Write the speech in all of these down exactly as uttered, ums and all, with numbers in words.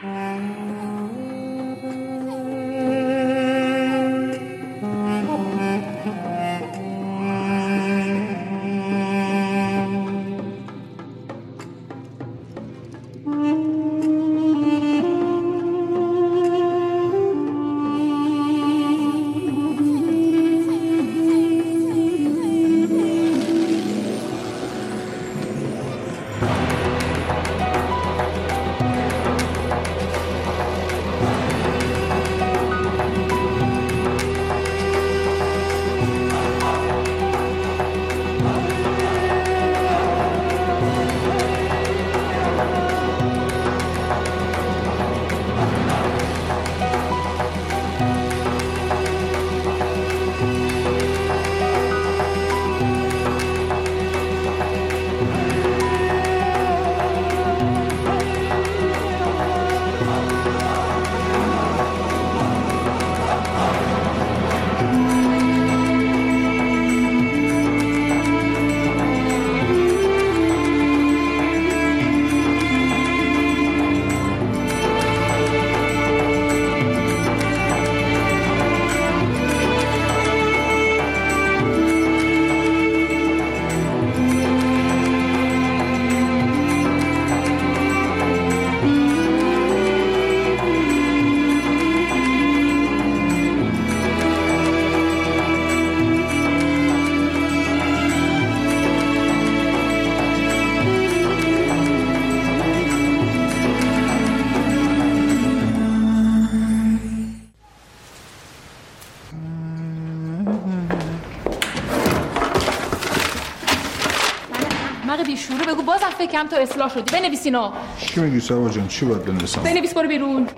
فکرم تو اصلاح شدی. بنویسینو. چی میگی سبا جان؟ چی باید بنویسم؟ بنویس برو بیرون.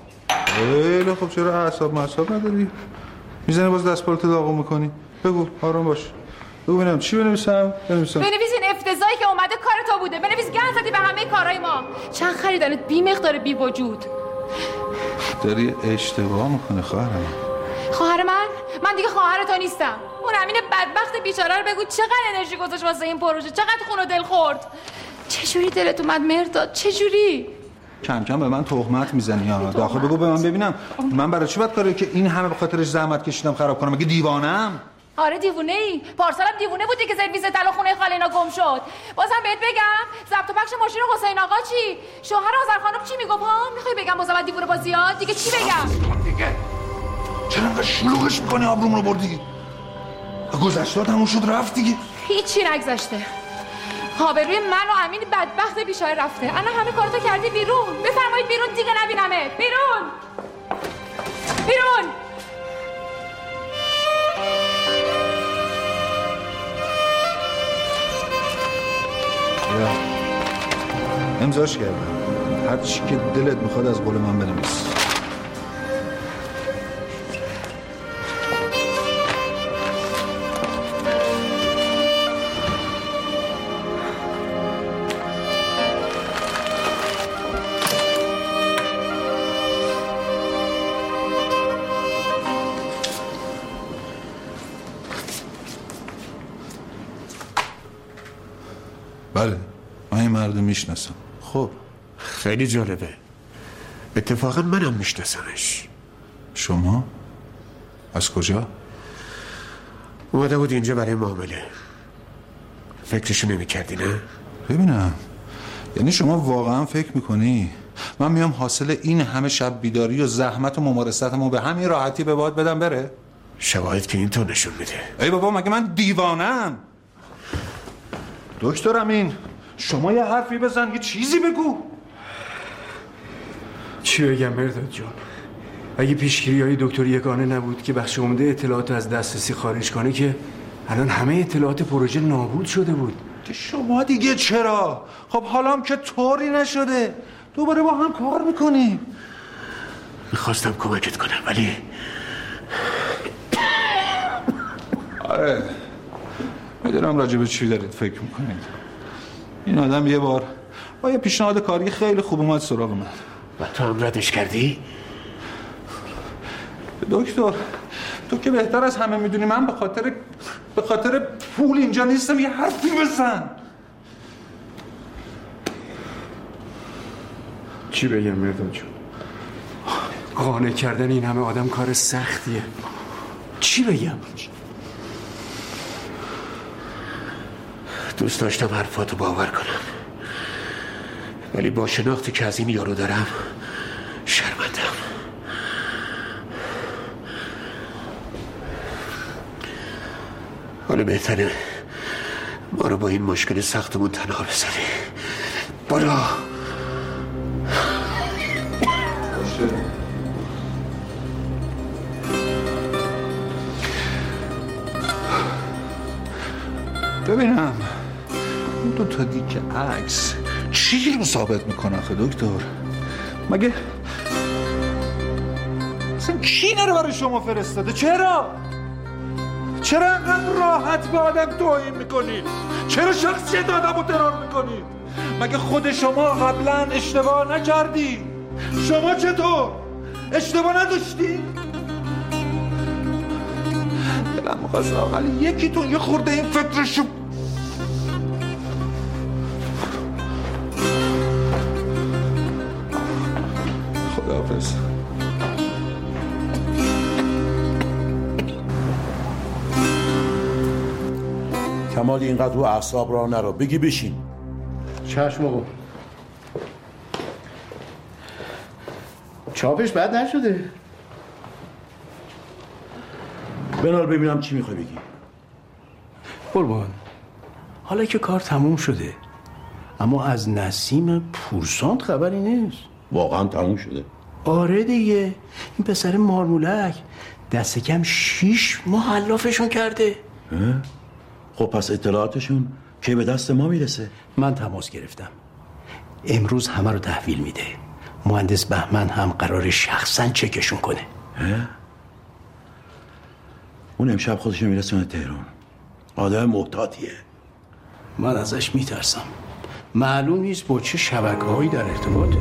خیلی خب، چرا اعصاب معصاب نداری؟ میزنی باز دست پالت داغون میکنی؟ بگو آروم باش. بگو ببینم چی بنویسم؟ بنویسم. بنویس این افتضاحی که اومده کار تو بوده. بنویس گند زدی به همه کارهای ما. چند خریدنت بی مقدار بی وجود. داری اشتباه میکنه خواهر من. خواهر من؟ من دیگه خواهر تو نیستم. اون امین بدبخت بیچاره رو بگو چقدر انرژی گذاشت واسه این پروژه، چقدر خون و دل خورد. چجوری دلت اومد مرداد؟ چجوری؟ کم کم به من تهمت میزنی ها. داخل بگو به من ببینم من برای چی باید کاری که این همه به خاطرش زحمت کشیدم خراب کنم؟ مگه دیوانه‌ام؟ آره دیوونه ای. پارسالم دیوونه بودی که سرویس طلا خونه خالینا گم شد. بازم بهت بگم ضبط و پخش ماشین حسین آقا چی؟ شوهر آذر خانم چی میگفت ها؟ میخوای بگم بازم دیوونه با زیاد دیگه چی بگم؟ دیگه چرا انقدر شلوغش میکنی؟ آبروم رو بردی. گذشته تموم شد رفت دیگه. هیچی نگذشته. آبروی من و امین بدبخت بیچاره رفته. الان همه کارتو کردی بیرون. بفرمایید بیرون دیگه نبینمت. بیرون. بیرون. یا امضاش کردم. هر چی که دلت میخواد از قول من بنویس. بله من این مرد میشناسم. خب خیلی جالبه. اتفاقا منم میشناسمش. شما؟ از کجا؟ اومده بود اینجا برای معامله. فکرشو نمی کردی نه؟ ببینم یعنی شما واقعا فکر میکنی من میام حاصل این همه شب بیداری و زحمت و ممارستمو به همین راحتی به باد بدم بره؟ شواهد که این تو نشون میده. ای بابا مگه من دیوانم؟ دکتر امین شما یه حرفی بزن، یه چیزی بگو. چی بگم مرداد جان؟ اگه پیشگیری های دکتر یگانه نبود که بخش عمده اطلاعات از دسترسی خارج کنه که الان همه اطلاعات پروژه نابود شده بود. شما دیگه چرا؟ خب حالا هم که طوری نشده دوباره با هم کار میکنیم. میخواستم کمکت کنم ولی آره میدونم راجع به چی دارید فکر میکنید. این آدم یه بار با یه پیشنهاد کاری خیلی خوب اومد سراغ من و تو هم ردش کردی؟ دکتر تو که بهتر از همه میدونی من به خاطر به خاطر پول اینجا نیستم. یه حرفی بزن. چی بگم مرداد جون؟ قانع کردن این همه آدم کار سختیه. چی بگم؟ دوست داشتم حرفاتو باور کنم، ولی با شناختی که از این یارو دارم شرمندم. حالا بهتره ما رو با این مشکل سختمون تنها بذاری. برو. ببینم این دو تا دیگه عکس چی رو ثابت میکنه آخه دکتر؟ مگه اصلا کی اینا رو برای شما فرستاده؟ چرا؟ چرا انقدر راحت به آدم توهین میکنید؟ چرا شخصیت آدم رو ترور میکنید؟ مگه خود شما قبلا اشتباه نکردی؟ شما چطور؟ اشتباه نداشتی؟ دلم می‌خواست ولی یکیتون یه خورده این فکرشو خداحافظ. کمال اینقدر رو اعصاب را نرو، بگی بشین. چشم آقا. چاپش بد نشده. بنال ببینم چی میخوای بگی. قربان، حالا که کار تموم شده، اما از نسیم پورسانت خبری نیست. واقعا تموم شده؟ آره دیگه، این پسر مارمولک دست کم شیش ماه علافشون کرده. خب پس اطلاعاتشون که به دست ما میرسه؟ من تماس گرفتم، امروز همه رو تحویل میده. مهندس بهمن هم قرار شخصا چکشون کنه. اون امشب خودشو میرسونه تهران. آدم محتاطیه. من ازش میترسم، معلوم نیست با چه شبکه‌هایی در ارتباطه.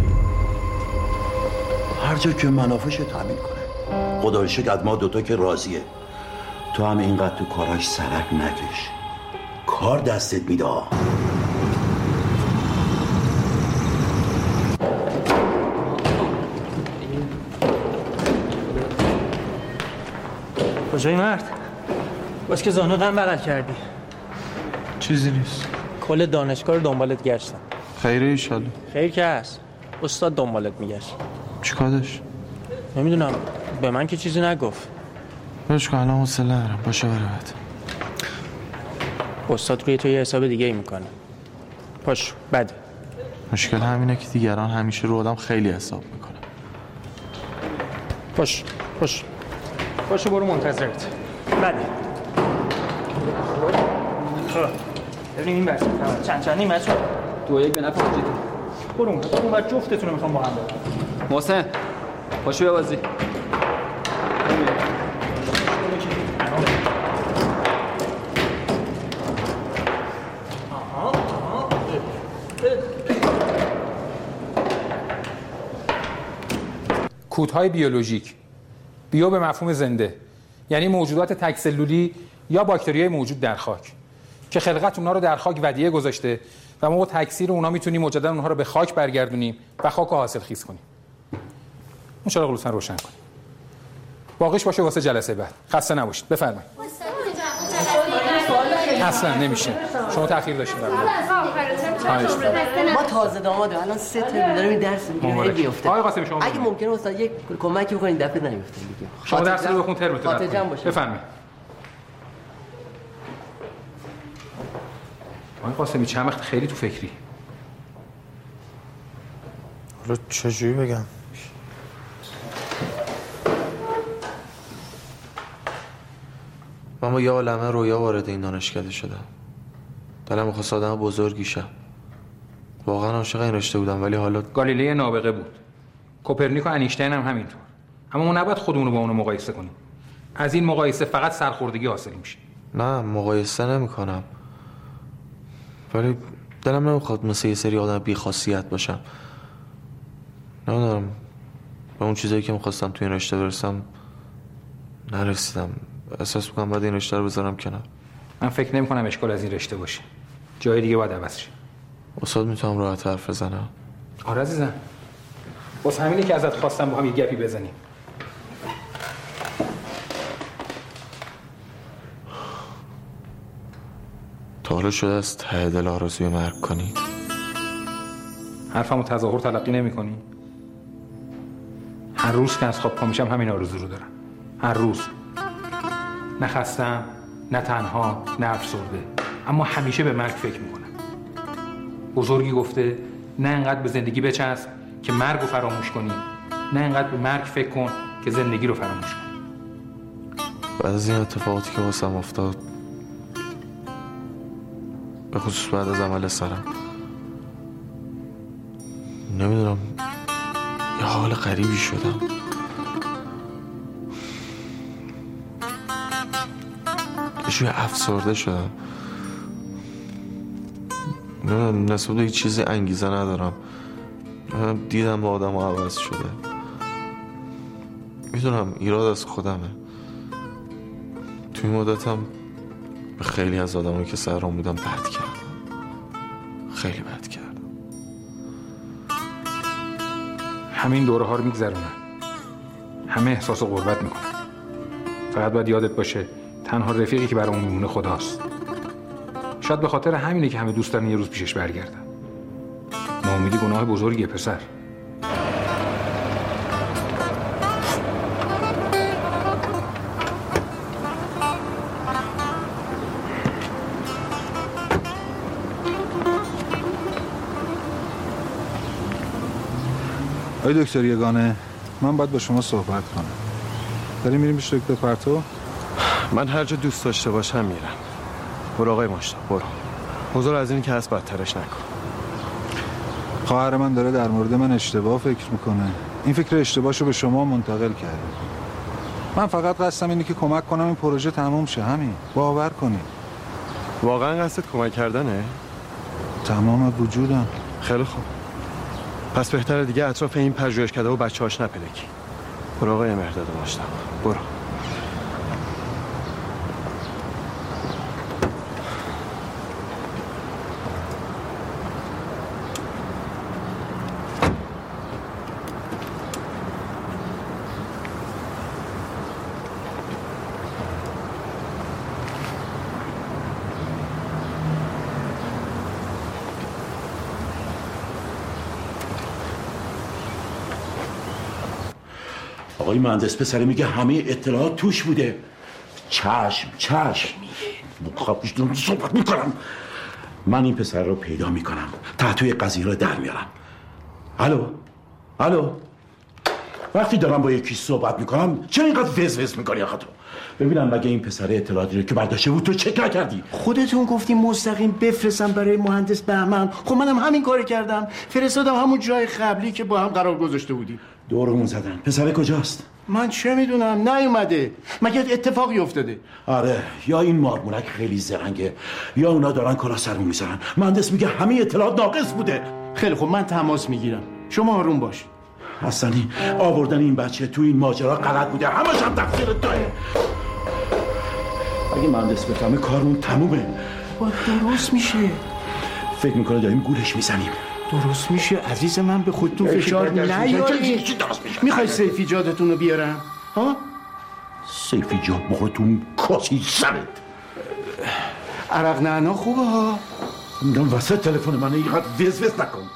هر جا که منافعش تامین کنه. خدا رو شکر از ما دوتا که راضیه. تو هم اینقدر تو کاراش سرک نکش، کار دستت میده. کجایی مرد؟ باز که زانو غم بغل کردی. چیزی نیست. کل دانشگاه رو دنبالت گشتم. خیره ایشالله. خیر که هست، استاد دنبالت میگشت. چیکار داشت؟ نمیدونم، به من که چیزی نگفت. برش کن، الان حوصله ندارم. باشه برات. استاد روی تو یه حساب دیگه ای میکنه. پاش بده. مشکل همینه که دیگران همیشه رو آدم خیلی حساب میکنه. پاش پاش پاشو برو منتظرت. بده. خب ببین این بچه چند چندی بچه دو یک به نفع حاجی. برو اون اون بعد جفتتون رو میخوام با هم برم. محسن پاشو ببازی. کودهای بیولوژیک. بیو به مفهوم زنده، یعنی موجودات تک‌سلولی یا باکتریای موجود در خاک که خلقت اونها رو در خاک ودیعه گذاشته و ما با تکثیر اونها میتونیم مجددا اونها رو به خاک برگردونیم و خاک رو حاصل خیز کنیم. اون چراغ لطفاً روشن کنیم. باقیش باشه واسه جلسه بعد. خسته نباشید. بفرمایید. اصلا نمیشه. شما تأخیر داشتید. ما تازه داماده الان سه ترم داریم این درس میگیریم هی بیفته. آقای قاسمی شما اگه ممکنه استاد یک کمکی بکنید دفعه نیفته دیگه. شما درس رو بخون ترمتون. خاطر جمع باشه. بفرمایید. آقای قاسمی چند وقت خیلی تو فکری؟ حالا چجوری بگم؟ من با یه عالمه رویا وارد این دانشکده شدم. دلم می‌خواست آدم بزرگی شم. واقعا عاشق این رشته بودم، ولی حالا گالیله نابغه بود. کوپرنیک و انیشتین هم همینطور. اما ما نباید خودمون رو با اون مقایسه کنیم. از این مقایسه فقط سرخوردگی حاصل میشه. نه مقایسه نمی‌کنم. ولی دلم نمیخواد مثل یه سری آدم بی خاصیت باشم. نمیدونم به اون چیزایی که میخواستم تو این رشته برسم نرسیدم. احساس میکنم باید این رشته رو بذارم کنار. من فکر نمی کنم اشکال از این رشته باشه. جای دیگه باید عوض شه. استاد میتونم راحت حرف بزنم؟ آره عزیزم. واسه همینه که ازت خواستم با هم یه گپی بزنیم. تا شده از ته دل آرزوی مرگ کنی؟ حرفمو تظاهر تلقی نمی کنی؟ هر روز که از خواب پا میشم همین آرزو رو دارم. هر روز. نه خستم، نه تنها، نه افسرده، اما همیشه به مرگ فکر میکنم. بزرگی گفته نه انقدر به زندگی بچسب که مرگ رو فراموش کنی، نه انقدر به مرگ فکر کن که زندگی رو فراموش کنی. بعد از این اتفاقاتی که واسم افتاد، به خصوص بعد از عمل سرم، نمیدونم یه حال غریبی شدم. یه شوی افسرده شدم. نمیدونم، نسبت به هیچ چیزی انگیزه ندارم. دیدم با آدم ها عوض شده. میدونم ایراد از خودمه. توی مدتم به خیلی از آدمایی که سرم بودم بد کردم. خیلی بد کردم. همین دوره ها رو میگذرونن. همه احساس غربت میکنن. فقط باید یادت باشه تنها رفیقی که برامون میمونه خداست. شاید به خاطر همینه که همه دوست دارن یه روز پیشش برگردن. ناامیدی گناه بزرگیه پسر. آقای دکتر یگانه، من باید با شما صحبت کنم. داریم میریم پیش دکتر پرتو؟ من هر جا دوست داشته باشم میرم. برو آقای مشتاق، برو. حضور از این که هست بدترش نکن. خواهر من داره در مورد من اشتباه فکر میکنه. این فکر اشتباهشو به شما منتقل کرده. من فقط قصدم اینه که کمک کنم این پروژه تموم شه، همین. باور کنید. واقعا قصدت کمک کردنه؟ تمام وجودم. خیلی خوب. پس بهتره دیگه اطراف این پژوهشکده و بچه‌هاش نپلکی. برو آقای مهرداد مشتاق، برو. آقای مهندس پسره میگه همه اطلاعات توش بوده. چشم چشم مخابش دارم صحبت میکنم. من این پسر رو پیدا میکنم، تحتوی قضیه رو در میارم. الو الو وقتی دارم با یکی صحبت میکنم چرا اینقدر وز وز میکنی آخه تو؟ ببینم مگه این پسر اطلاعاتی رو که برداشته بود تو چک نکردی؟ خودتون گفتیم مستقیم بفرستم برای مهندس بهمن. خب منم همین کار کردم، فرستادم همون جای قبلی که با هم قرار گذاشته بودیم. دورمون زدن. پسر کجاست؟ من چه میدونم، نیومده. مگه اتفاقی افتاده؟ آره، یا این مارمولک خیلی زرنگه یا اونا دارن کلا سرمون میذارن. مهندس میگه همه اطلاعات ناقص بوده. خیلی خب من تماس میگیرم، شما آروم باش. حسنی آوردن این بچه تو این ماجرا غلط بوده، همش هم تقصیر توئه. اگه مهندس بفهمه کارمون تمومه. با درست میشه. فکر میکنه داریم گولش میزنیم. درست میشه عزیز من، به خودتون فشار نیاری. میخوای سیفیجادتون رو بیارم؟ ها؟ سیفیجاد بخورتون کاسی سرت. عرق نعنا خوبه ها. میدونم وسط تلفن من اینقدر وز وز نکن.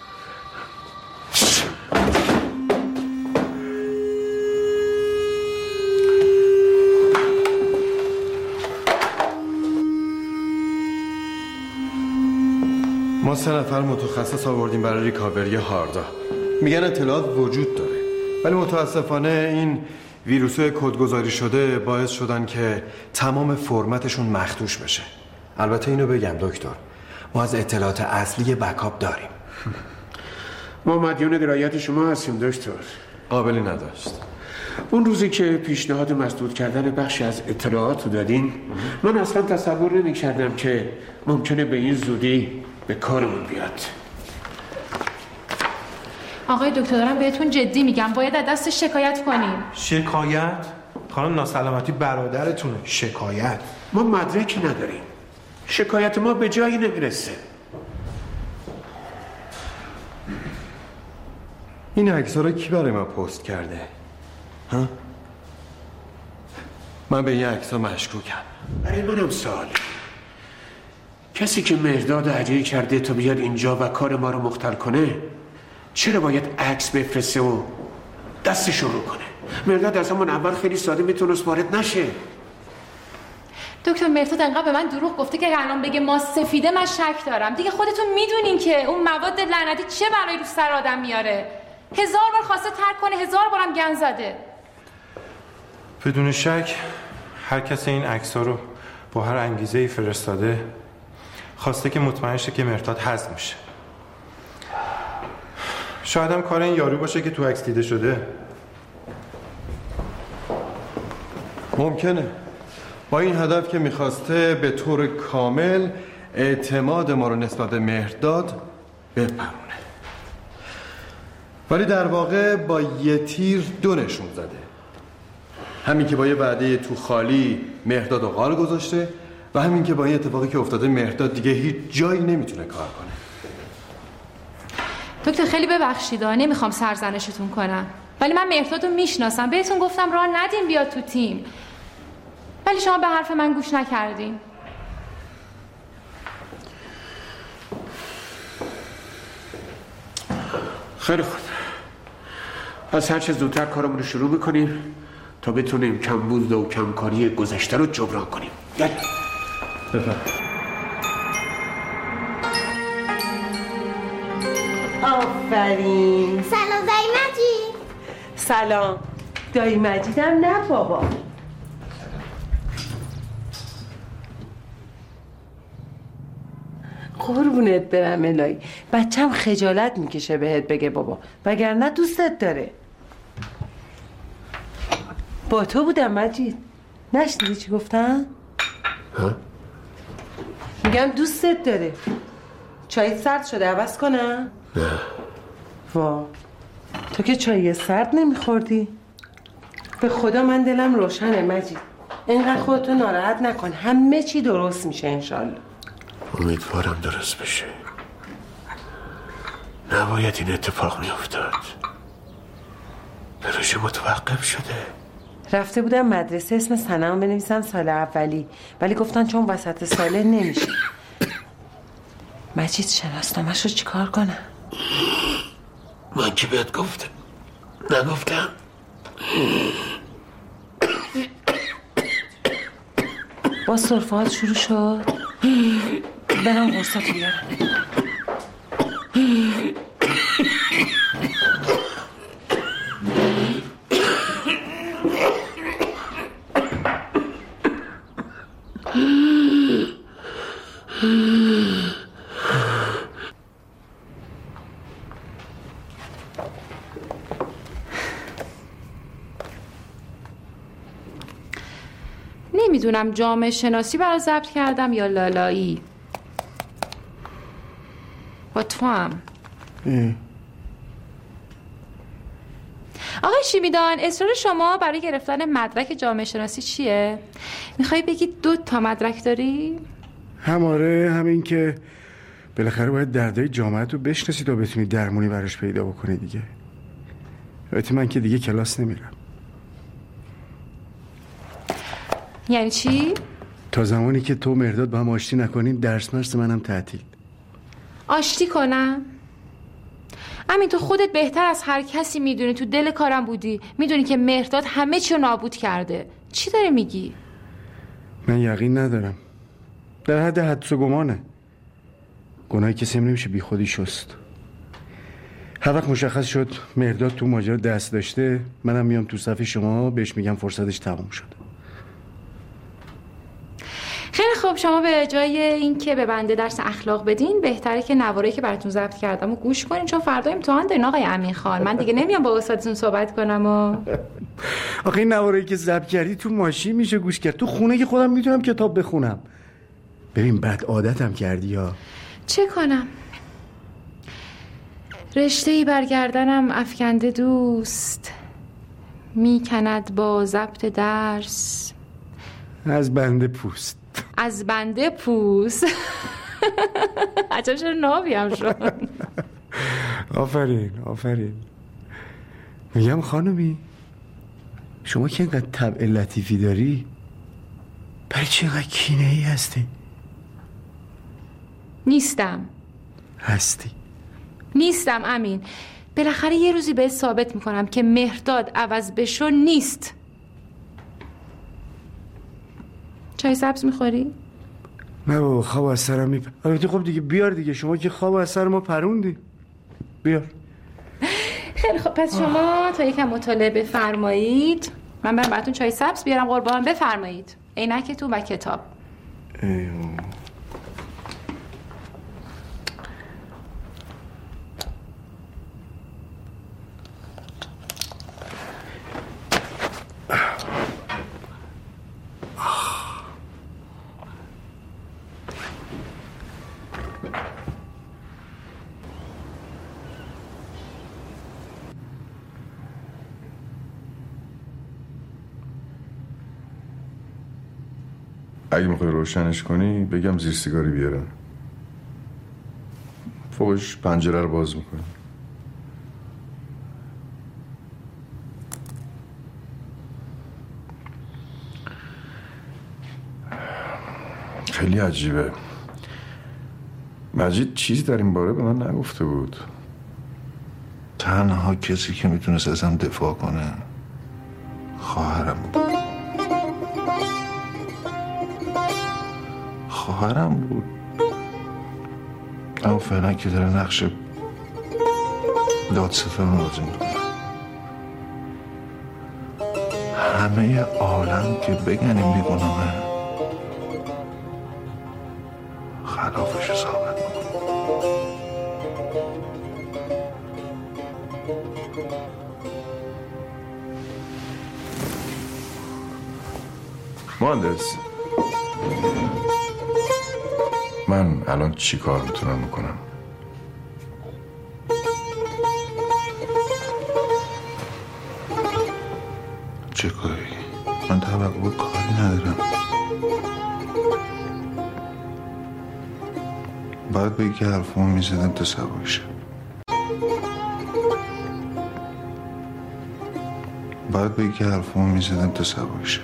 ما سه نفر متخصص آوردیم برای ریکاوری هاردا. میگن اطلاعات وجود داره، ولی متاسفانه این ویروس‌های کدگذاری شده باعث شدن که تمام فرمتشون مخدوش بشه. البته اینو بگم دکتر، ما از اطلاعات اصلی بکاپ داریم. ما مدیون درایت شما هستیم دکتر. قابلی نداشت. اون روزی که پیشنهاد مسدود کردن بخشی از اطلاعات رو دادین، من اصلا تصور نمی کردم که ممکنه به این زودی به کارمون بیاد. آقای دکتر دارم بهتون جدی میگم، باید از دست شکایت کنیم. شکایت؟ خانم ناسلامتی برادرتونه. شکایت؟ ما مدرکی نداریم، شکایت ما به جایی نمیرسه. این عکس‌ها رو کی برای من پست کرده؟ ها؟ من به این عکس‌ها مشکوکم. برای منم سوال. کسی که مهرداد هدیه کرده تا بیاد اینجا و کار ما رو مختل کنه چرا باید عکس بفرسته و دستشو رو کنه؟ مهرداد از همون اول خیلی ساده میتونست وارد نشه. دکتر مهرداد انقدر به من دروغ گفته که الان بگه ما سفیده من شک دارم. دیگه خودتون میدونین که اون مواد لعنتی چه بلایی رو سر آدم میاره. هزار بار خواسته ترک کنه، هزار بارم گند زده. بدون شک هر کس این عکس‌ها رو با هر انگیزه‌ای فرستاده خواسته که مطمئن شه که مهرداد حذف میشه. شاید هم کار این یارو باشه که تو عکس دیده شده. ممکنه با این هدف که میخواسته به طور کامل اعتماد ما رو نسبت به مهرداد بپرونه، ولی در واقع با یه تیر دو نشون زده. همین که با یه وعده تو خالی مهرداد رو غار گذاشته و همین که با این اتفاقی که افتاده مهرداد دیگه هیچ جایی نمیتونه کار کنه. دکتر خیلی ببخشید، نمیخوام سرزنشتون کنم، ولی من مهرداد رو میشناسم. بهتون گفتم راه ندیم بیاد تو تیم، ولی شما به حرف من گوش نکردین. خیلی خوب، پس هر چه زودتر کارمون رو شروع میکنیم تا بتونیم کمبود و کمکاری گذشته رو جبران کنیم. یلا بفرم. آفرین. سلام دایی مجید. سلام دایی مجیدم. نه بابا، قربونت برم الهی. بچم خجالت میکشه بهت بگه بابا، وگرنه دوستت داره. با تو بودم مجید، نشنیدی چی گفتم؟ ها؟ میگم دوستت داره. چای سرد شده عوض کنم؟ نه. وا، تو که چای سرد نمیخوردی؟ به خدا من دلم روشنه مجید. اینقدر خودتو ناراحت نکن، همه چی درست میشه انشالله. امیدوارم درست بشه. نباید این اتفاق میافتاد. پروژه متوقف شده. رفته بودم مدرسه اسم سنم بنویسم سال اولی، ولی گفتن چون وسط ساله نمیشه. مجید شناسنامه‌شو چیکار کنم؟ من که بهت گفتم نگفتم؟ با سرفات شروع شد. برم قرصاتو بیارم. نمیدونم جامعه شناسی برای ضبط کردم یا لالایی. با تو هم آقای شیمیدان، اصرار شما برای گرفتن مدرک جامعه شناسی چیه؟ میخوای بگی دو تا مدرک داری؟ هماره، همین که بالاخره باید دردای جامعه رو بشناسی تا بتونی درمونی براش پیدا بکنی دیگه. البته من که دیگه کلاس نمیرم. یعنی چی؟ تا زمانی که تو مهرداد با هم آشتی نکنین درس مرس منم تعطیل. آشتی کنم؟ امین تو خودت بهتر از هر کسی میدونی، تو دل کارم بودی، میدونی که مهرداد همه چی رو نابود کرده. چی داری میگی؟ من یقین ندارم. در حد حدس و گمانه. گناهی کسی نمیشه بی خودی شست. هر وقت مشخص شد مهرداد تو ماجرا دست داشته، منم میام تو صف شما بهش میگم فرصتش تموم شده. خیلی خوب، شما به جای اینکه به بنده درس اخلاق بدین بهتره که نواره‌ای که براتون ضبط کردم و گوش کنین، چون فردا امتحان دارین آقای امین خان. من دیگه نمیام با استادتون صحبت کنم. و آخه این نواره‌ای که ضبط کردی تو ماشین میشه گوش کرد، تو خونه که خودم میتونم کتاب بخونم. ببین بد عادتم کردی یا چه کنم؟ رشته‌ای برگردنم افکنده دوست، میکند با ضبط درس از بنده پوست. از بنده پوست. عجب چرا نابی هم شد. آفرین آفرین. میگم خانمی شما که اینقدر طبع لطیفی داری، برای چی اینقدر کینه‌ای هستی؟ نیستم. هستی. نیستم امین. بالاخره یه روزی بهت ثابت میکنم که مهرداد عوض بشو نیست. چای سبز میخوری؟ نه بابا خواب از سرم میپ... البته خب دیگه بیار دیگه، شما که خواب از سر ما پروندی. بیار. خیلی خب پس شما تا یکم مطالعه بفرمایید، من برم براتون چای سبز بیارم. قربان بفرمایید. عینکتون و کتاب. ایوه. اگه میخوای روشنش کنی بگم زیر سیگاری بیارم. فوقش پنجره رو باز میکنی. خیلی عجیبه، مجید چیزی در این باره به من نگفته بود. تنها کسی که میتونست ازم دفاع کنه خواهرم بود. خواهرم بود اما فعلا که داره نقش دادستان رو بازی میکنه. همه عالم که بگن این بیگناهه خلافش رو ثابت میکنه. مهندس، من الان چی کار میتونم میکنم؟ چه کاری؟ من توقع کاری ندارم. باید بگی که حرفمو میزدم تا سبک شه. باید بگی که حرفمو میزدم تا سبک شه.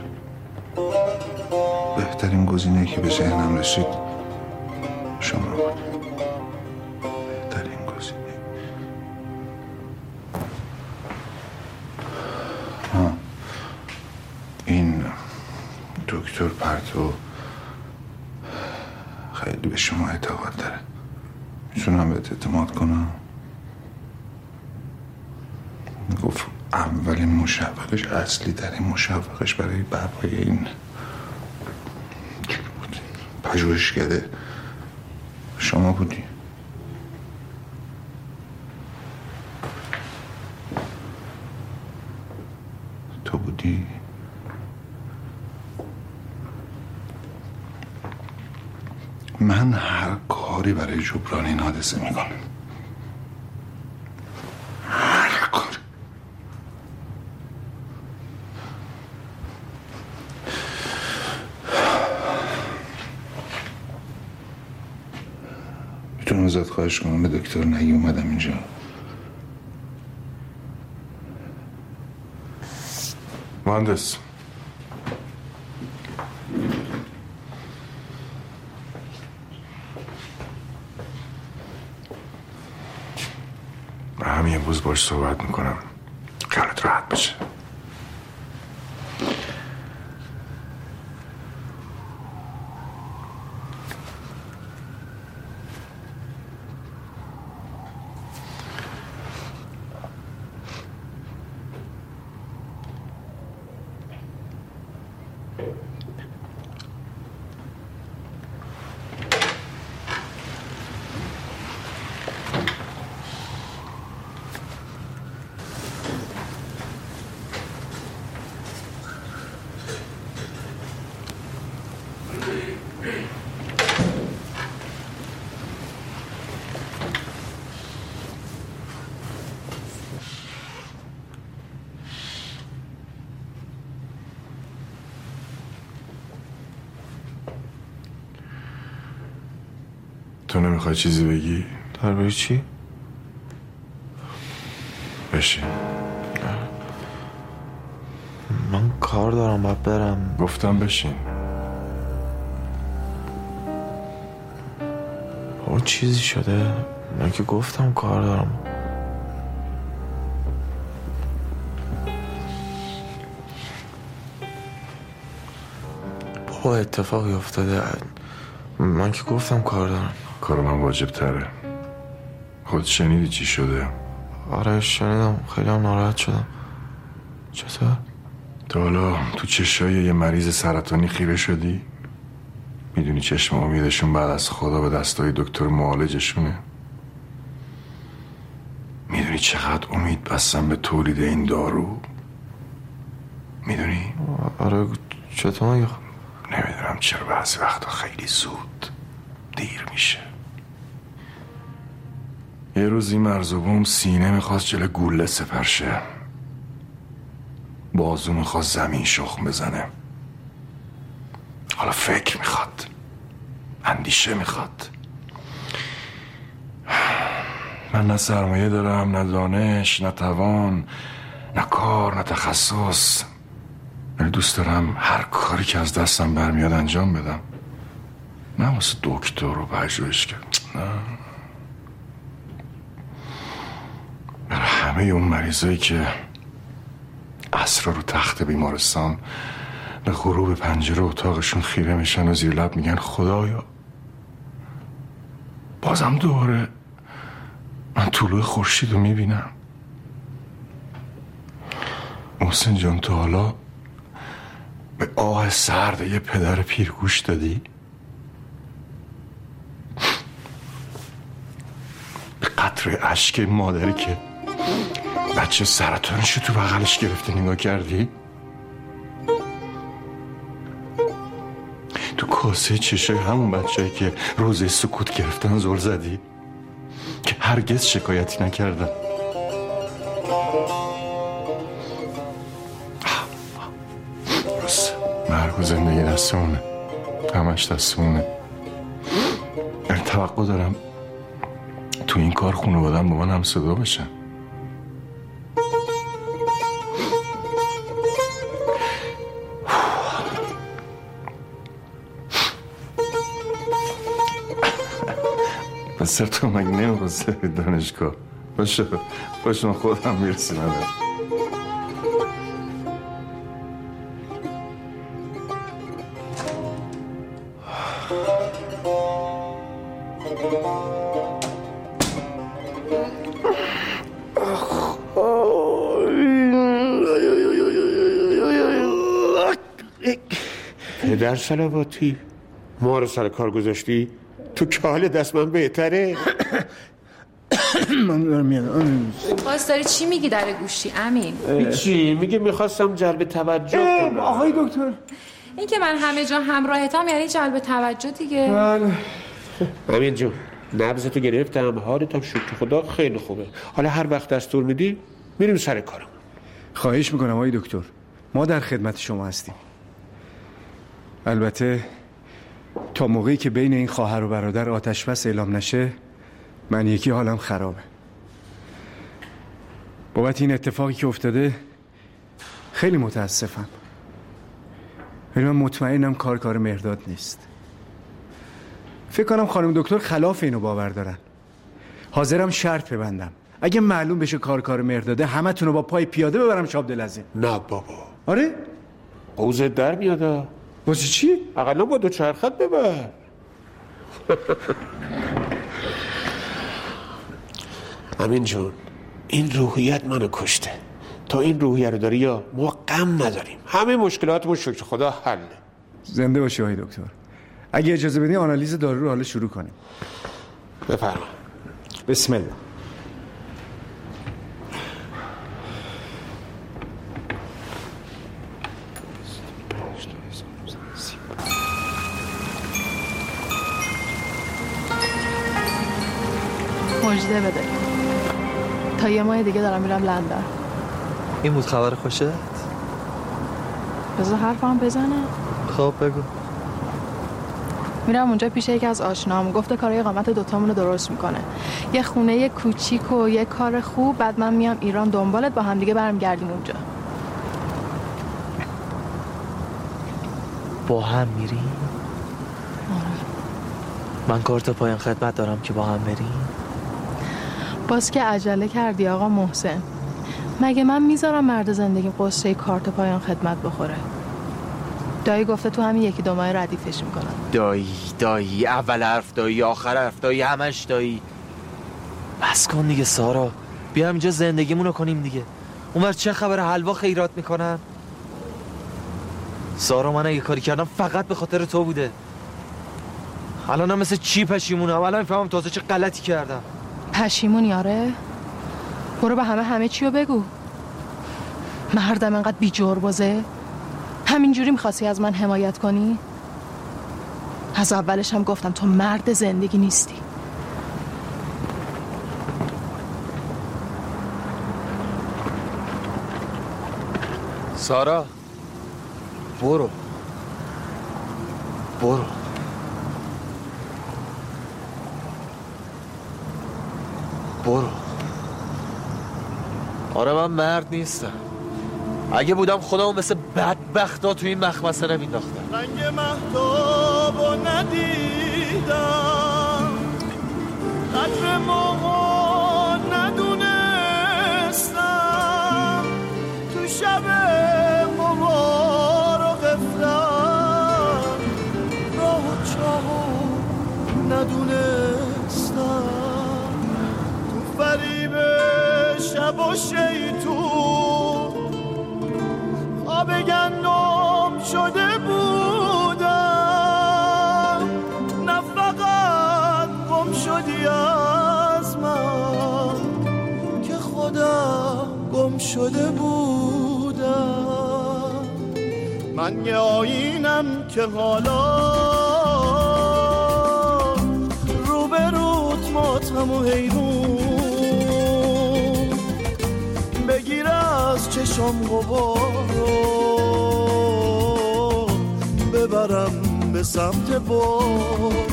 بهترین گزینه‌ای که به ذهنم رسید شما بود. بهترین گزینه. ها، این دکتر پرتو خیلی به شما اعتقاد داره. میتونم بهت اعتماد کنم؟ گفت اولین مشوقش، اصلی ترین مشوقش برای برپای این چی بود؟ پژوهشکده شما بودی. تو بودی. من هر کاری برای جبران این حادثه میکنم. هر کاری. میتونم ازت خواهش کنم به دکتر نگی اومدم اینجا؟ مهندس، همین امروز باش صحبت میکنم، کارت راحت بشه. تو نمیخوای چیزی بگی؟ درباره چی؟ بشین. من کار دارم، باید برم. گفتم بشین. چیزی شده؟ من که گفتم کار دارم. بابا اتفاقی افتاده. من که گفتم کار دارم. کار من واجب تره. خود شنیدی چی شده؟ آره شنیدم، خیلی هم ناراحت شدم. چطور؟ تا حالا تو چشای یه مریض سرطانی خیره شدی؟ میدونی چشم امیدشون بعد از خدا به دستای دکتر معالجشونه؟ میدونی چقدر امید بستن به تولید این دارو؟ میدونی؟ آره چطور مگه؟ نمیدونم چرا بعضی وقتا خیلی زود دیر میشه. یه روز این مرزبون سینه میخواست جلو گوله سپرشه، بازو میخواست زمین شخم بزنه. حالا فکر میخواد، اندیشه میخواد. من نه سرمایه دارم، نه دانش، نه توان، نه کار، نه تخصص، ولی دوست دارم هر کاری که از دستم برمیاد انجام بدم. نه واسه دکتر و پژوهشگر، نه، برای همه اون مریضایی که عصرا رو تخت بیمارستان به غروب پنجره اتاقشون خیره میشن و زیر لب میگن خدایا بازم دوره من طلوع خورشید رو میبینم. محسن جان تو حالا به آه سرد یه پدر پیر گوش دادی؟ به قطره اشک مادری که بچه سرطانشو تو بغلش گرفته نگاه کردی؟ تو کاسه چشای همون بچه‌ای که روزه سکوت گرفتن زل زدی؟ که هرگز شکایتی نکردن. مرگ و زندگی دستمونه، همش دستمونه. یعنی توقع دارم تو این کار خانواده‌ام با من هم صدا بشن. پس تو مگه نمیخواسته دانشگاه؟ باشه باشه من خودم میرسیمم. پدر صلواتی ما رو سر کار گذاشتی؟ تو که حال دست من بهتره؟ من دارم میادم. باز داری چی میگی در گوشی امین؟ چی؟ میگه میخواستم جلب توجه کنم. آقای دکتر این که من همه جا همراهتم یعنی جلب توجه دیگه. بله امین جون نبضتو گرفتم، حالتم شکر خدا خیلی خوبه. حالا هر وقت دستور میدی میریم سر کارم. خواهش میکنم آقای دکتر، ما در خدمت شما هستیم. البته تا موقعی که بین این خواهر و برادر آتش بس اعلام نشه من یکی حالم خرابه. بابت این اتفاقی که افتاده خیلی متاسفم، ولی من مطمئنم کار کار مهرداد نیست. فکر کنم خانم دکتر خلاف اینو باور دارن. حاضرم شرط ببندم اگه معلوم بشه کار کار مهرداده همه تونو با پای پیاده ببرم شاب دلزین. نه بابا. آره؟ قوزت در میادا. واسه چی؟ اقلا با دو چرخت ببر. امین جون این روحیت منو کشته. تا این روحیه رو داری یا ما غم نداریم، همه مشکلاتمون شکر خدا حله. زنده باشی آقای دکتر. اگه اجازه بدی آنالیز دارو رو حالا شروع کنیم. بفرما. بسم الله. مژده بده تا یه ماه دیگه دارم میرم لندن. این بود خبر خوشت؟ بذار حرفم بزنه. خب بگو. میرم اونجا پیش یکی از آشنام، گفته کارای اقامت دوتامون رو درست میکنه. یه خونه یه کوچیک و یه کار خوب، بعد من میام ایران دنبالت، با هم دیگه برمیگردیم اونجا. با هم میریم؟ من کارت پایان خدمت دارم که با هم بریم. باز که عجله کردی آقا محسن. مگه من میذارم مرد زندگی قصه کارت پایان خدمت بخوره؟ دایی گفته تو همین یکی دو ماه ردیفش میکنم. دایی دایی اول حرف دایی آخر حرف دایی همش دایی. بس کن دیگه سارا، بیا اینجا زندگیمونو کنیم دیگه. اونور چه خبر؟ حلوا خیرات میکنن؟ سارا من اگه کاری کردم فقط به خاطر تو بوده. الانم مثل چی پشیمونم؟ الان میفهمم تازه چه غلطی کردم. پشیمونی؟ آره برو به همه همه چی رو بگو. مردم انقدر بی جربازه؟ همینجوری میخواستی از من حمایت کنی؟ از اولش هم گفتم تو مرد زندگی نیستی. سارا برو برو. برو. آره من مرد نیستم. اگه بودم خودمو مثل بدبختا تو این مخمسه نمینداختم. رنگ مهتابو ندیدم، قدر موها ندونستم، تو شب موها رو غفلم، راه و چاه ندونستم، تو فریب شب و شیطون خواب گندم شده بودم، نه فقط گم شدی از من که خودم گم شده بودم. من یه آینم که حالا روبروت ماتم و حیرون، بگیر از چشم غبارو ببرم به سمت بارون.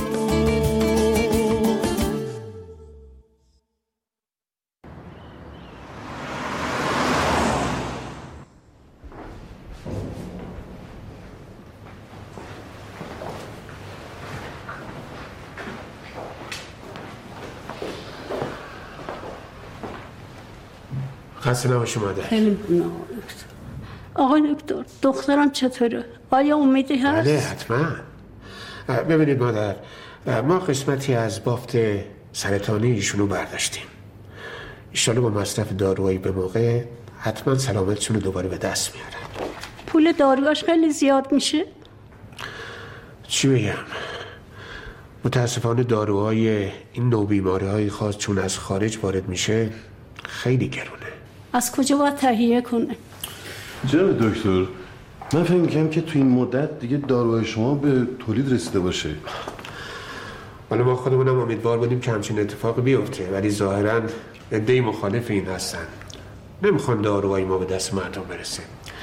خسته نباشی مادر. خیلی ممنون دکتر. آقای دکتر دخترم چطوره؟ آیا امیدی هست؟ بله حتما. ببینید مادر، ما قسمتی از بافت سرطانی ایشونو برداشتیم. ایشالا با مصرف داروهایی به موقع حتما سلامتشون رو دوباره به دست میارن. پول داروهاش خیلی زیاد میشه؟ چی بگم؟ متاسفانه داروهای این نوع بیماری های خاص چون از خارج وارد میشه خیلی گرونه. از کجا باید تهیه کنه؟ جناب دکتر، من فکر می‌کنم که تو این مدت دیگه داروهای شما به تولید رسیده باشه. حالا ما خودمونم امیدوار بودیم که همچین اتفاقی بیفته، ولی ظاهراً عده‌ای مخالف این هستن. نمیخوان داروهای ما به دست مردم برسه.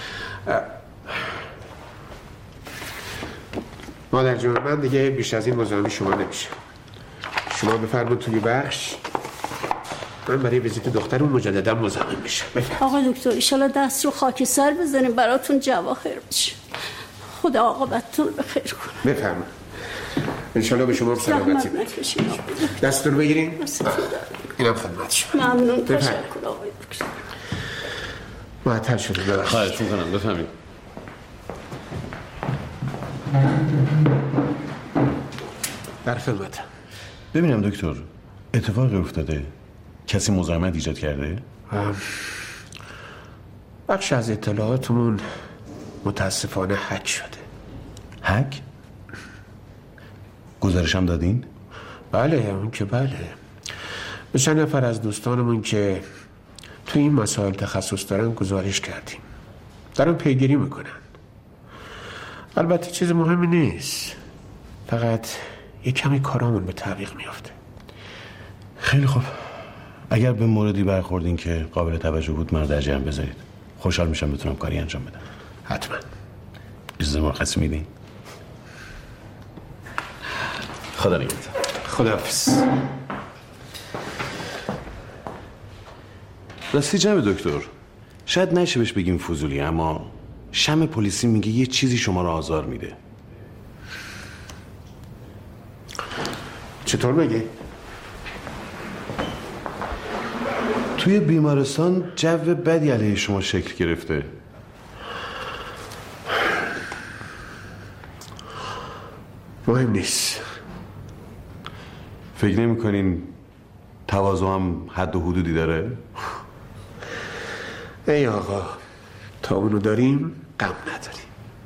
مادر جون، من دیگه بیش از این مزاحم شما نمیشم. شما بفرمون توی بخش، من برای ویزیت دخترم مجددا مزاحم میشم. آقا دکتر ایشالا دست رو خاک سر بزنیم براتون جواهر بشه. خدا عاقبتتون رو بخیر کنه. بفرمایید. انشالله به شما سلامتی بده. دستتون بگیرین. اینم خدمت شما. ممنون. تشکر آقای دکتر. معطل شده ببخشید. خواهش میکنم بفهمید. در خدمتم. ببینم دکتر، اتفاقی افتاده؟ کسی مزاحمت ایجاد کرده؟ بخش از اطلاعاتمون متاسفانه هک شده. هک؟ گزارشم دادین؟ بله اون که بله. به چند نفر از دوستانمون که تو این مسائل تخصص دارن گزارش کردیم، دارن پیگیری میکنن. البته چیز مهمی نیست، فقط یک کمی کارامون به تعویق میافته. خیلی خوب، اگر به موردی برخوردین که قابل توجه بود من در جمع بذارید. خوشحال میشم بتونم کاری انجام بدم. حتما. اجازه مرخصی میدین؟ خدا نگهدار. خداحافظ. راستی جناب دکتر، شاید نشه بهش بگیم فضولی، اما شم پلیسی میگه یه چیزی شما رو آزار میده. چطور مگه؟ توی بیمارستان جو بدی علیه شما شکل گرفته. مهم نیست. فکر نمی کنین تواضع هم حد و حدودی داره؟ ای آقا، تا اونو داریم غم نداریم.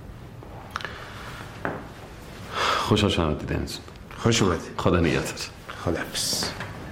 خوشحال شدم دیدنتون. خوش اومدی. خدا نگهدار. خداحافظ.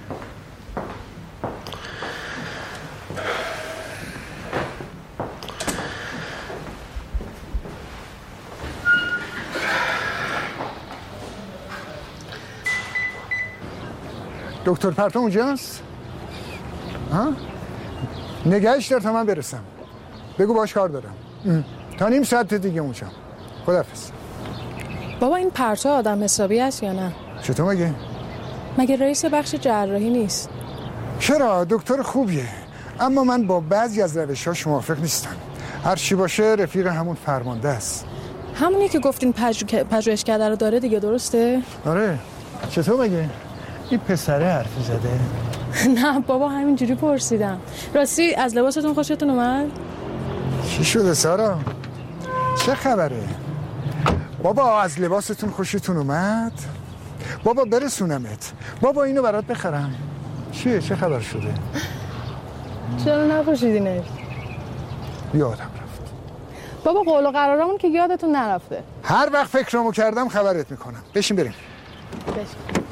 دکتر پرتو اونجاست؟ ها؟ نگهش دار تا من برسم. بگو باش کار دارم. ام. تا نیم ساعت دیگه اونجام. خداحافظ. بابا این پرتو آدم حسابی است یا نه؟ چطور مگه؟ مگه رئیس بخش جراحی نیست؟ چرا؟ دکتر خوبیه. اما من با بعضی از روش‌هاش موافق نیستم. هر چی باشه رفیق همون فرمانده است. همونی که گفتین پژو... پژوهشکده رو داره دیگه، درسته؟ آره. چطور مگه؟ این پسره حرفی زده؟ نه بابا، همینجوری پرسیدم. راستی از لباستون خوشتون اومد؟ چی شده سارا؟ چه خبره؟ بابا از لباستون خوشتون اومد؟ بابا برسونمت. بابا اینو برات بخرم. چیه؟ چه خبر شده؟ چرا نپوشیدینش؟ یادم رفت. بابا قول و قرارمون که یادتون نرفته. هر وقت فکرامو کردم خبرت میکنم. بشین بریم. بشین.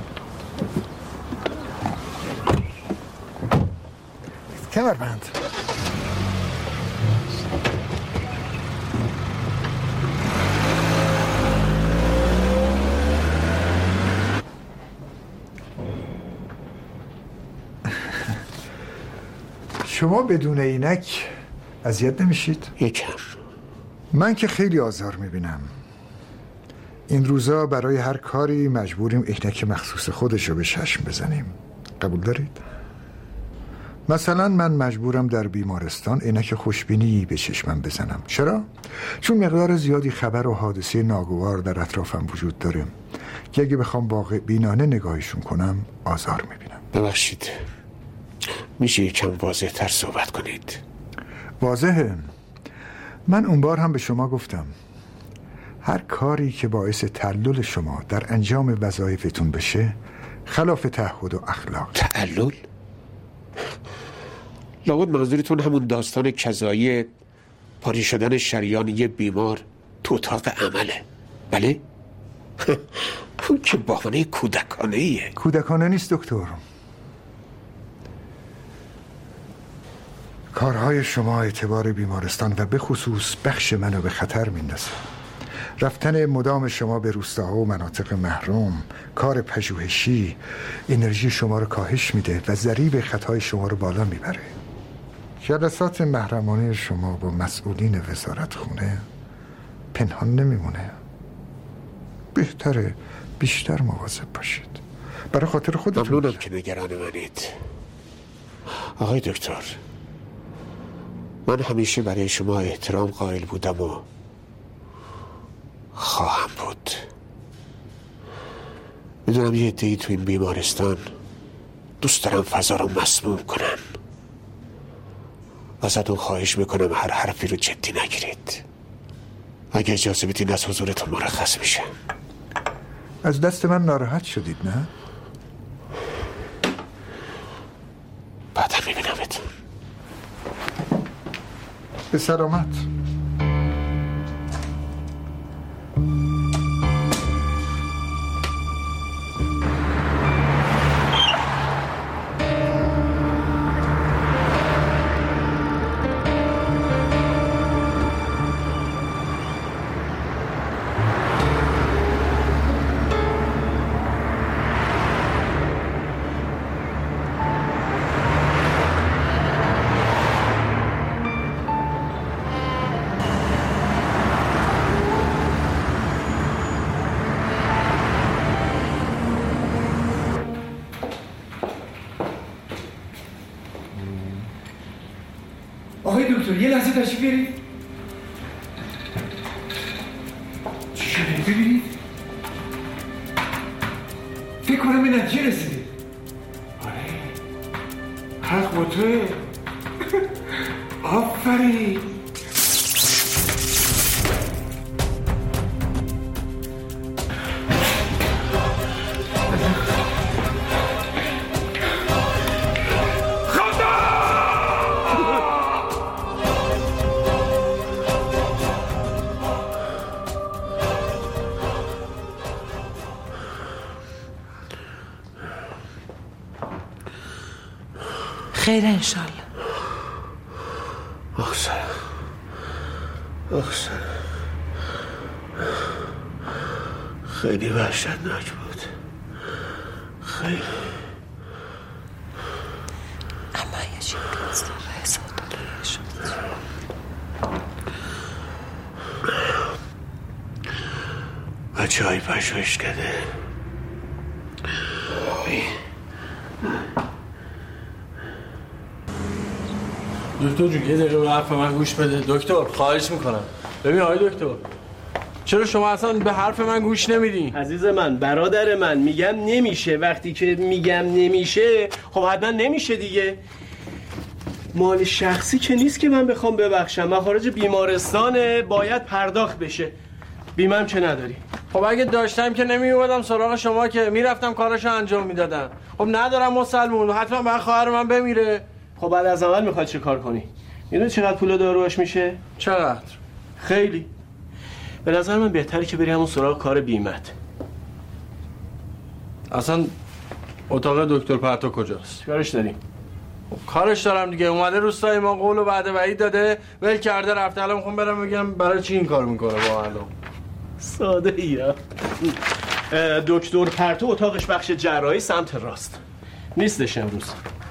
کمربند. شما بدون عینک اذیت نمیشید؟ یکم. من که خیلی آزار میبینم. این روزا برای هر کاری مجبوریم عینک مخصوص خودشو به چشم بزنیم. قبول دارید؟ مثلا من مجبورم در بیمارستان عینک خوشبینی به چشمم بزنم. چرا؟ چون مقدار زیادی خبر و حادثه ناگوار در اطرافم وجود داره که اگه بخوام واقع بینانه نگاهشون کنم آزار میبینم. ببخشید، میشه یکم واضح تر صحبت کنید؟ واضحه. من اون بار هم به شما گفتم هر کاری که باعث تعلل شما در انجام وظایفتون بشه خلاف تعهد و اخلاق. تعلل؟ لابد منظورتون همون داستان کذایی پاری شدن شریان یه بیمار تو اتاق عمله، بله؟ اون که بهانه کودکانه ایه. کودکانه نیست دکتر. کارهای شما اعتبار بیمارستان و به خصوص بخش منو به خطر میندازه. رفتن مدام شما به روستاها و مناطق محروم، کار پژوهشی انرژی شما رو کاهش میده و ضریب خطای شما رو بالا میبره. جلسات محرمانه شما با مسئولین وزارت خونه پنهان نمیمونه. بهتره بیشتر مواظب باشید برای خاطر خودتون. ممنونم که نگران منید آقای دکتر. من همیشه برای شما احترام قائل بودم و خواهم بود. میدونم یه عده‌ای تو این بیمارستان دوست دارم فضا رو مسموم کنن. ازتون خواهش میکنم هر حرفی رو جدی نگیرید. اگه اجازه بدین از حضورتون مرخص میشه. از دست من ناراحت شدید نه؟ بعدا میبینمتون. به سلامت. آقای دکتر یه لحظه تشریف بیارید. چی شده؟ ببینید. فکر کنم این چی رسیدی؟ آره حق با توه. آفرین. خیر انشالله. اخسر اخسر خیلی وحشتناک بود، خیلی. اما یه چی بگذاره حساب داره شد. بچه های پشوش کده دکتر جون یه دقیقه به حرف من گوش بده. دکتر خواهش میکنم. ببین آقای دکتر، چرا شما اصلا به حرف من گوش نمیدین؟ عزیز من، برادر من، میگم نمیشه. وقتی که میگم نمیشه خب حتما نمیشه دیگه. مال شخصی که نیست که من بخوام ببخشم. مخارج بیمارستانه، باید پرداخت بشه. بیمم که نداری. خب اگه داشتم که نمی اومدم سراغ شما که میرفتم کاراشو انجام میدادم. خب ندارم مسلمون، حتما بعد خواهر من بمیره. خب بعد از اول میخواد چه کار کنی؟ میدونی چقدر پول داروش میشه؟ چقدر؟ خیلی. به نظر من بهتره که بری همون سراغ کار بیمت. اصلا اتاق دکتر پرتو کجاست؟ کارش داریم. کارش دارم دیگه. اومده روستای ما قول و وعده وعید داده، ول کرده رفته. الان میخوام برم بگم برای چی این کار میکنه با الان. ساده ایه. دکتر پرتو اتاقش بخش جراحی سمت راست. نیستش امروز.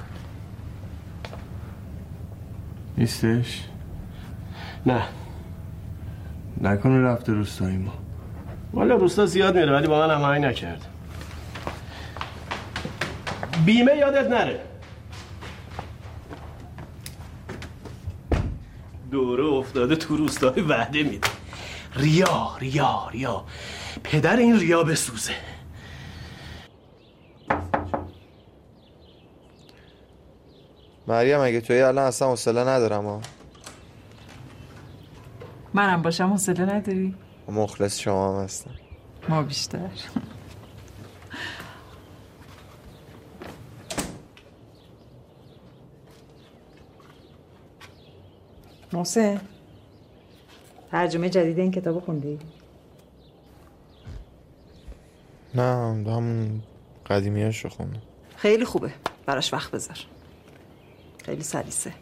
نیستش؟ نه. نکنه رفته روستای ما. والا روستا زیاد میره ولی با من هماهنگ نکرد. بیمه یادت نره. دوره افتاده تو روستای وعده میده. ریا ریا ریا. پدر این ریا بسوزه. مریم اگه توی الان اصلا حوصله ندارم ها. منم باشم حوصله نداری؟ مخلص شما هم هستم. ما بیشتر. محسن، ترجمه جدید این کتابو خوندی؟ نه همون قدیمیاشو خوندم. خیلی خوبه، براش وقت بذار. خیلی سلیسه.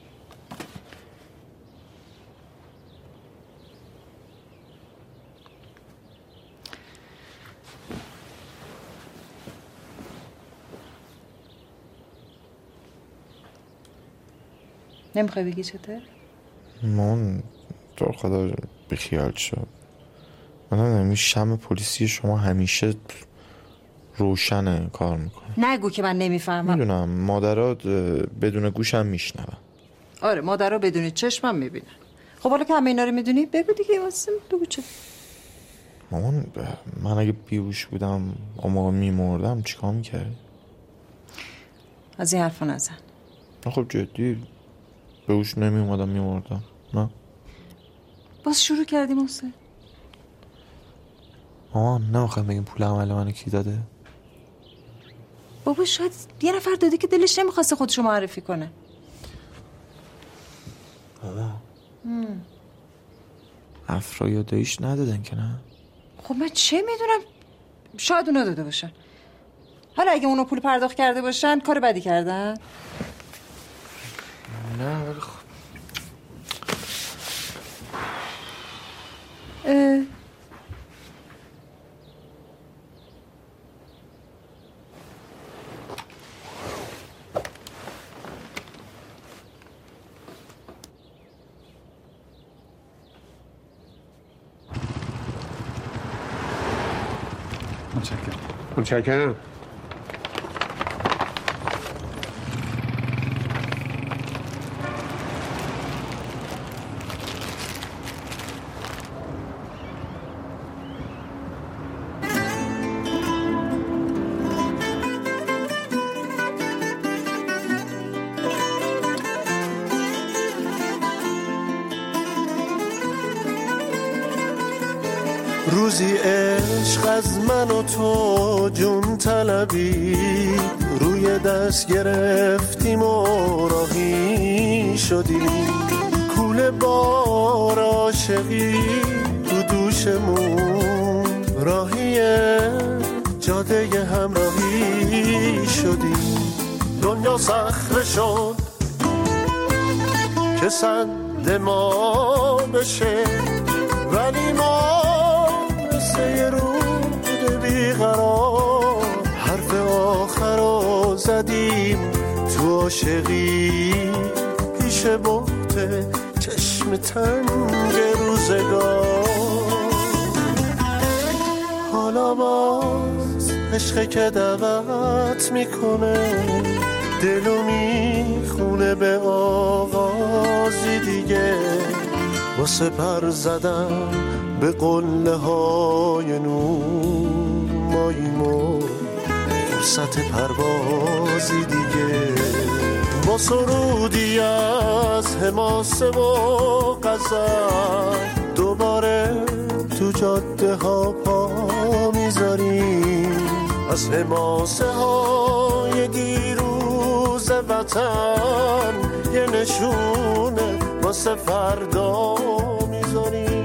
نمیخوای بگی چطور؟ من تو خدا بخیال شد. من نمیدونم این شم پلیسی شما همیشه روشنه کار میکنه. نگو که من نمیفهمم. میدونم مادرات بدون گوشم میشنون. آره مادرها بدون چشمم میبینن. خب حالا که همه اینا رو میدونی بگو دیگه. واسه بگو چه. مامان من اگه بیهوش بودم اون موقع میمردم چیکار میکردی؟ از این حرفا نزن. خب جدی بیهوش نمیومدم میمردم. نه باز شروع کردی محسن. مامان نمیخوایم بگیم پول عمل منو کی داده؟ بابا شاید یه نفر داده که دلش نمیخواسته خودشو معرفی کنه. بابا افرا یا داییش ندادن که نه؟ خب من چه میدونم، شاید اونا داده باشن. حالا اگه اونا پول پرداخت کرده باشن کار بدی کردن؟ نه ولی خب اه. متشکرم. متشکرم. روزی عشق از من و تو جون طلبی روی دست گرفتیم و راهی شدیم کوله بار عاشقی تو دوشمون راهی جاده همراهی شدیم دنیا صخره شد که سد ما بشه ولی ما مثل یه رود بیقرار حرف آخر رو زدیم تو عاشقی پیش بحت چشم تنگ روزگار حالا باز عشقه که دعوت میکنه دلو میخونه به آغازی دیگه واسه پر زدم به قله های نور ماییم و فرصت پروازی دیگه با سرودی از حماسه و غزل دوباره تو جاده ها پا میذاریم از حماسه های دیروز وطن یه نشونه واسه فردا میذاریم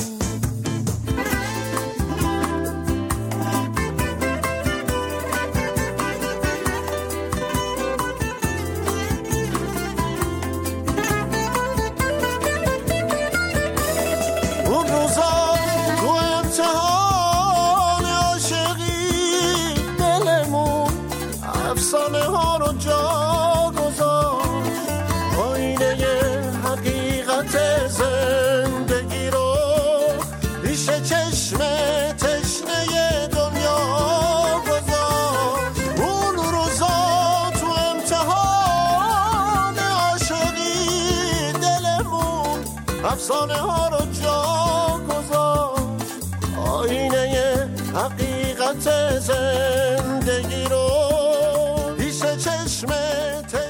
اون روزا تو امتحان عاشقی دلمون افسانه ها رو جا گذاشت آینه حقیقت زندگی رو پیش چشم تشنه دنیا گذاشت اون روزا تو امتحان عاشقی دلمون افسانه ها رو جا گذاشت آینه حقیقت زندگی رو پیش چشم